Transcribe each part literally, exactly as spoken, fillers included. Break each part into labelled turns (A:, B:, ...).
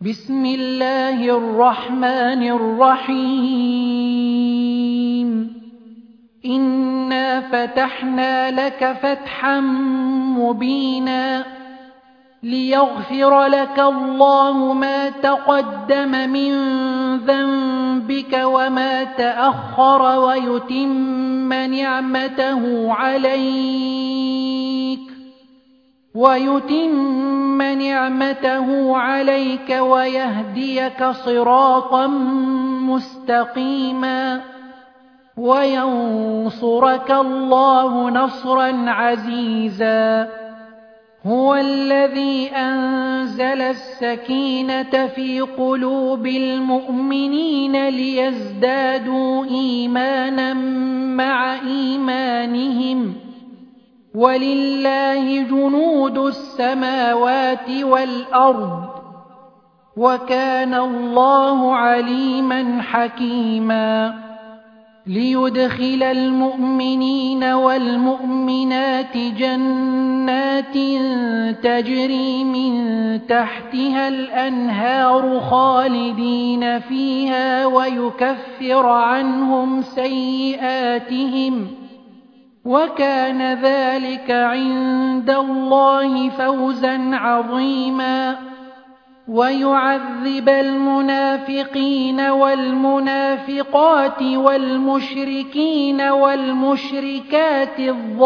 A: بسم الله الرحمن الرحيم إنا فتحنا لك فتحا مبينا ليغفر لك الله ما تقدم من ذنبك وما تأخر ويتم نعمته عليك ويتم نعمته عليك ويهديك صراطا مستقيما وينصرك الله نصرا عزيزا هو الذي أنزل السكينة في قلوب المؤمنين ليزدادوا إيمانا مع إيمانهم ولله جنود السماوات والأرض وكان الله عليما حكيما ليدخل المؤمنين والمؤمنات جنات تجري من تحتها الأنهار خالدين فيها ويكفر عنهم سيئاتهم وكان ذلك عند الله فوزا عظيما ويعذب المنافقين والمنافقات والمشركين والمشركات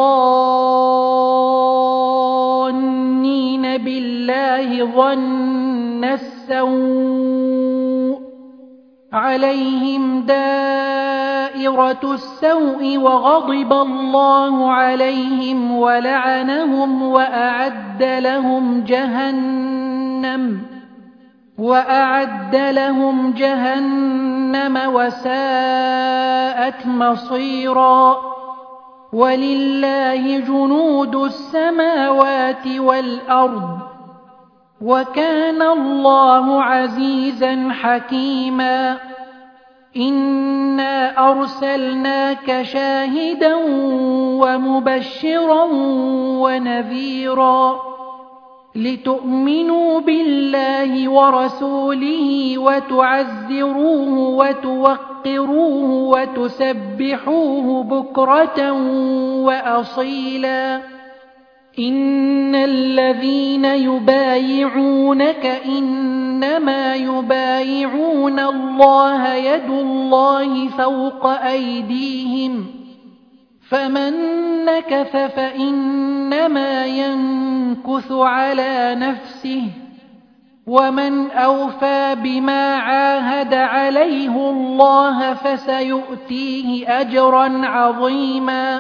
A: الظانين بالله ظن السوء عليهم دائرة السوء وغضب الله عليهم ولعنهم وأعد لهم جهنم وأعد لهم جهنم وساءت مصيرا ولله جنود السماوات والأرض وكان الله عزيزا حكيما إنا أرسلناك شاهدا ومبشرا ونذيرا لتؤمنوا بالله ورسوله وتعزروه وتوقروه وتسبحوه بكرة وأصيلا إن الذين يبايعونك إنما يبايعون الله يد الله فوق أيديهم فمن نكث فإنما ينكث على نفسه ومن أوفى بما عاهد عليه الله فسيؤتيه أجرا عظيما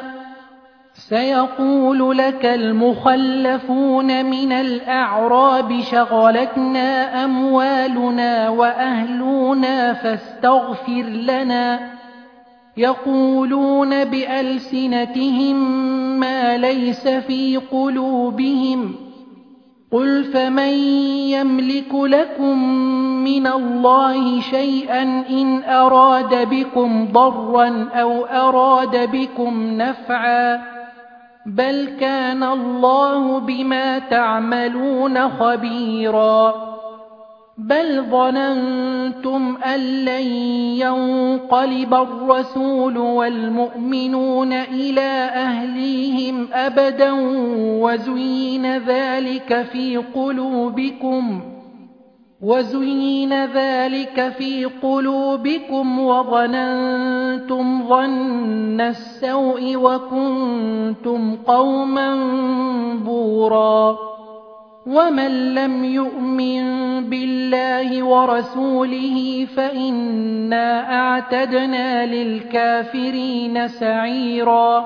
A: سيقول لك المخلفون من الأعراب شغلتنا أموالنا وأهلنا فاستغفر لنا يقولون بألسنتهم ما ليس في قلوبهم قل فمن يملك لكم من الله شيئا إن أراد بكم ضرا أو أراد بكم نفعا بل كان الله بما تعملون خبيرا بل ظننتم أن لن ينقلب الرسول والمؤمنون إلى أهليهم أبدا وزين ذلك في قلوبكم وزين ذلك في قلوبكم وظننتم ظن السوء وكنتم قوما بورا ومن لم يؤمن بالله ورسوله فإنا أعتدنا للكافرين سعيرا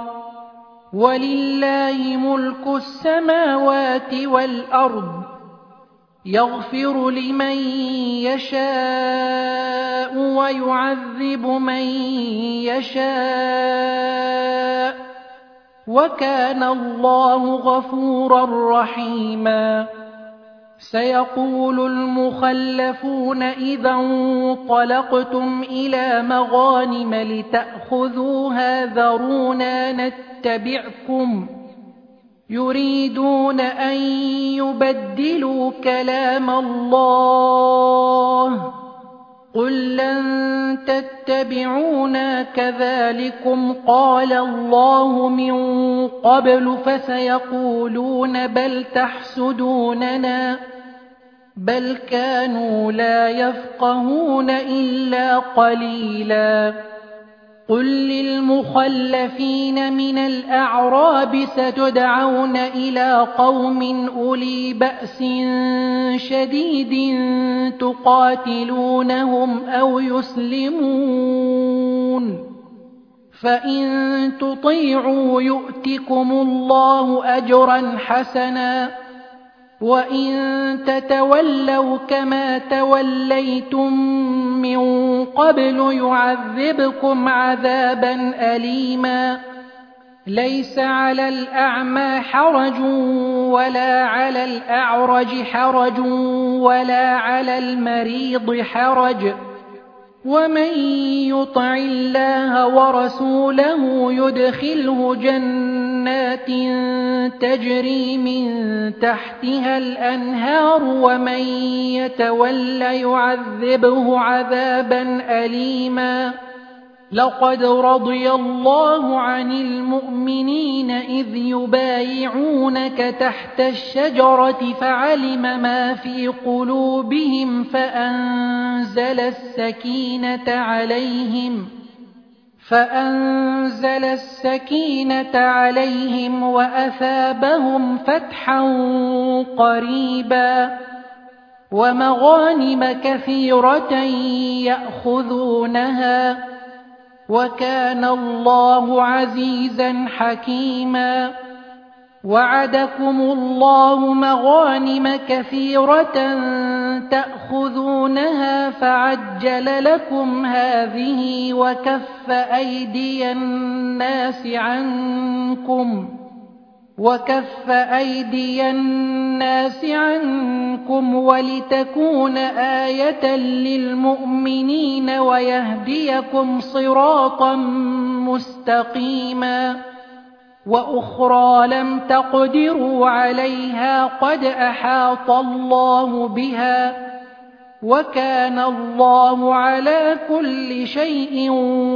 A: ولله ملك السماوات والأرض يغفر لمن يشاء ويعذب من يشاء وكان الله غفورا رحيما سيقول المخلفون إذا انطلقتم إلى مغانم لتأخذوها ذرونا نتبعكم يريدون أن يبدلوا كلام الله قل لن تتبعونا كذلكم قال الله من قبل فسيقولون بل تحسدوننا بل كانوا لا يفقهون إلا قليلا قل للمخلفين من الأعراب ستدعون إلى قوم أولي بأس شديد تقاتلونهم أو يسلمون فإن تطيعوا يؤتكم الله أجرا حسنا وإن تتولوا كما توليتم من قبل يعذبكم عذابا أليما ليس على الأعمى حرج ولا على الأعرج حرج ولا على المريض حرج ومن يطع الله ورسوله يدخله جنات تجري من تحتها الأنهار ومن يتول يعذبه عذابا أليما لقد رضي الله عن المؤمنين إذ يبايعونك تحت الشجرة فعلم ما في قلوبهم فأنزل السكينة عليهم فأنزل السكينة عليهم وأثابهم فتحا قريبا ومغانم كثيرة يأخذونها وكان الله عزيزا حكيما وعدكم الله مغانم كثيرة تأخذونها فعجل لكم هذه وكف أيدي الناس عنكم وكف أيدي الناس عنكم ولتكون آية للمؤمنين ويهديكم صراطا مستقيما وأخرى لم تقدروا عليها قد أحاط الله بها وكان الله على كل شيء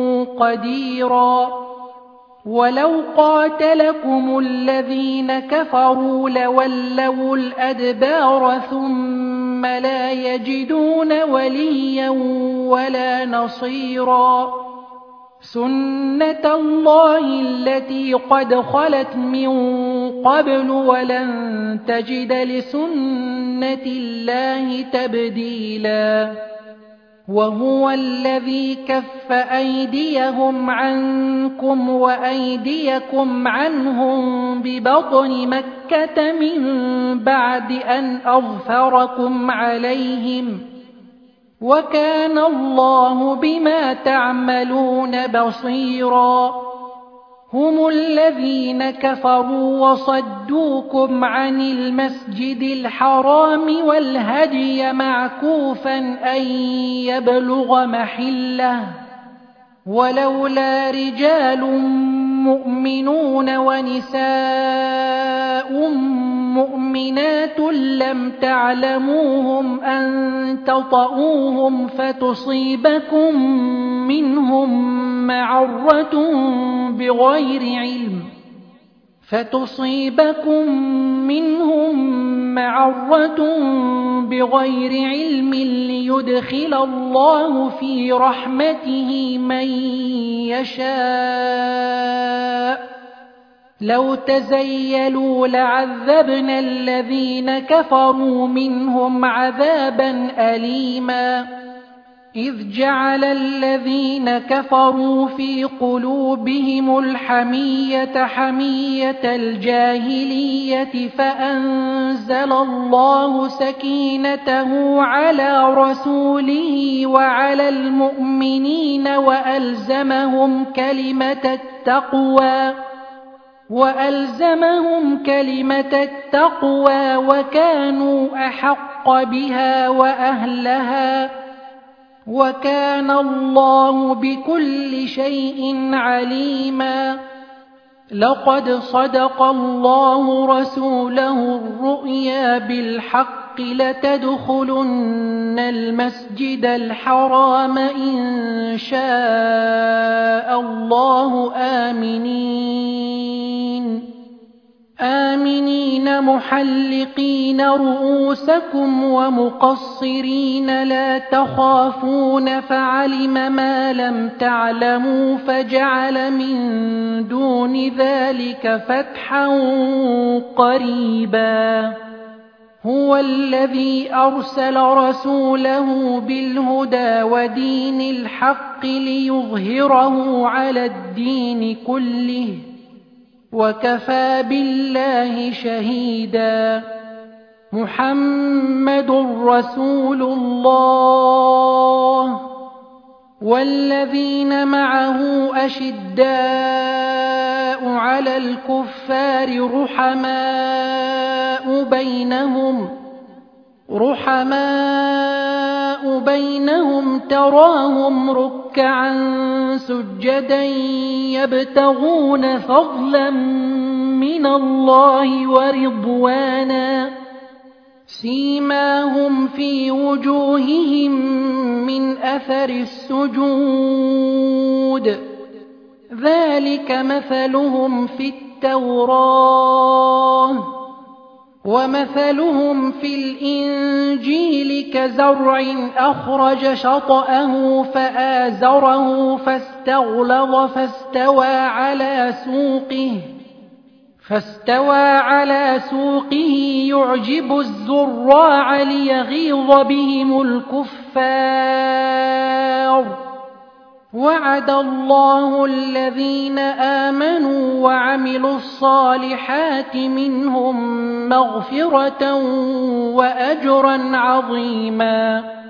A: قديرا ولو قاتلكم الذين كفروا لولوا الأدبار ثم لا يجدون وليا ولا نصيرا سنة الله التي قد خلت من قبل ولن تجد لسنة الله تبديلا وهو الذي كف أيديهم عنكم وأيديكم عنهم ببطن مكة من بعد أن أظفركم عليهم وكان الله بما تعملون بصيرا هم الذين كفروا وصدوكم عن المسجد الحرام والهدي معكوفا أن يبلغ محله ولولا رجال مؤمنون ونساء مؤمنات لم تعلموهم أن تطؤوهم فتصيبكم منهم معرة بغير علم فتصيبكم منهم معرة بغير علم ليدخل الله في رحمته من يشاء لو تزيلوا لعذبنا الذين كفروا منهم عذابا أليما إذ جعل الذين كفروا في قلوبهم الحمية حمية الجاهلية فأنزل الله سكينته على رسوله وعلى المؤمنين وألزمهم كلمة التقوى وألزمهم كلمة التقوى وكانوا أحق بها وأهلها وكان الله بكل شيء عليما لقد صدق الله رسوله الرؤيا بالحق لتدخلن المسجد المسجد الحرام إن شاء الله آمنين آمنين محلقين رؤوسكم ومقصرين لا تخافون فعلم ما لم تعلموا فجعل من دون ذلك فتحا قريبا هو الذي أرسل رسوله بالهدى ودين الحق ليظهره على الدين كله وكفى بالله شهيدا محمد رسول الله والذين معه أشداء على الكفار رحماء بينهم رحماء بينهم تراهم ركعا سجدا يبتغون فضلا من الله ورضوانا سيماهم في وجوههم من أثر السجود ذلك مثلهم في التوراة ومثلهم في الإنجيل كزرع أخرج شطأه فآزره فاستغلظ فاستوى على سوقه فاستوى على سوقه يعجب الزراع ليغيظ بهم الكفار وعد الله الذين آمنوا وعملوا الصالحات منهم مغفرة وأجرا عظيما